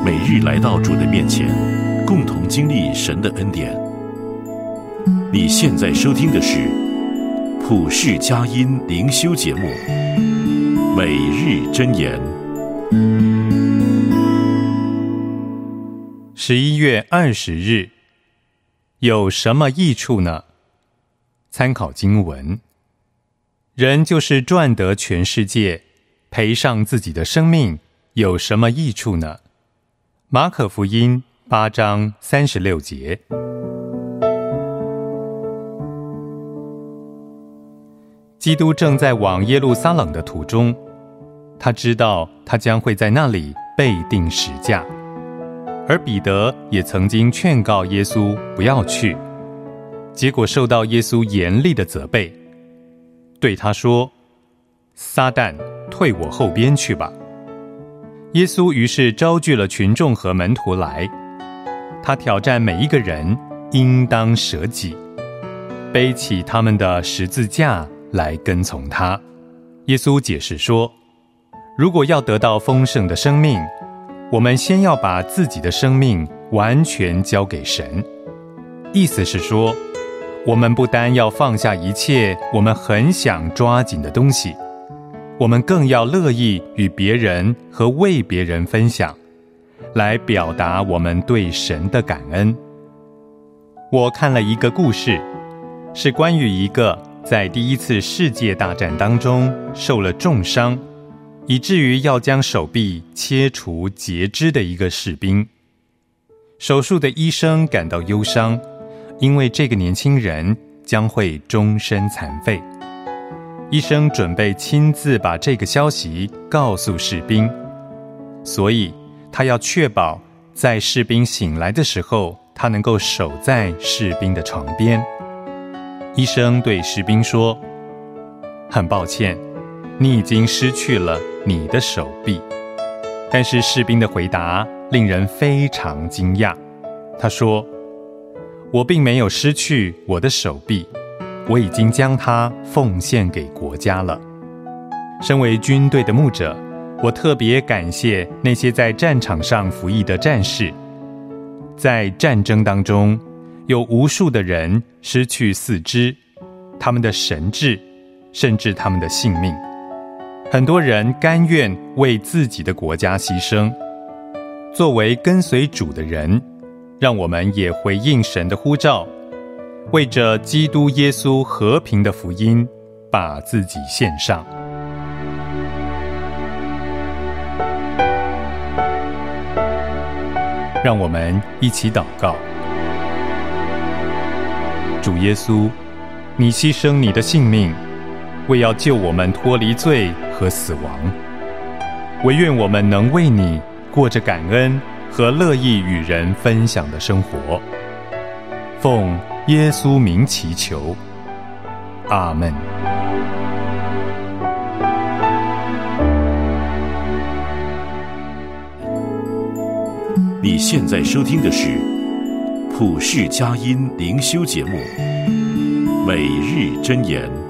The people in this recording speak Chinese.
每日来到主的面前，共同经历神的恩典。你现在收听的是普世佳音灵修节目《每日箴言》。 11月20日，有什么益处呢？参考经文：人就是赚得全世界，赔上自己的生命，有什么益处呢？马可福音8章36节。基督正在往耶路撒冷的途中，他知道他将会在那里被钉十架，而彼得也曾经劝告耶稣不要去，结果受到耶稣严厉的责备，对他说：撒旦，退我后边去吧。耶稣于是招聚了群众和门徒来，他挑战每一个人应当舍己，背起他们的十字架来跟从他。耶稣解释说，如果要得到丰盛的生命，我们先要把自己的生命完全交给神。意思是说，我们不单要放下一切我们很想抓紧的东西，我们更要乐意与别人和为别人分享，来表达我们对神的感恩。我看了一个故事，是关于一个在第一次世界大战当中受了重伤，以至于要将手臂切除截肢的一个士兵。手术的医生感到忧伤，因为这个年轻人将会终身残废。医生准备亲自把这个消息告诉士兵，所以他要确保在士兵醒来的时候，他能够守在士兵的床边。医生对士兵说，很抱歉，你已经失去了你的手臂。但是士兵的回答令人非常惊讶，他说，我并没有失去我的手臂，我已经将它奉献给国家了。身为军队的牧者，我特别感谢那些在战场上服役的战士。在战争当中，有无数的人失去四肢，他们的神志，甚至他们的性命。很多人甘愿为自己的国家牺牲。作为跟随主的人，让我们也回应神的呼召，为着基督耶稣和平的福音，把自己献上。让我们一起祷告。主耶稣，你牺牲你的性命，为要救我们脱离罪和死亡。唯愿我们能为你过着感恩和乐意与人分享的生活。奉耶稣名祈求，阿们。 你现在收听的是普世佳音灵修节目《每日箴言》。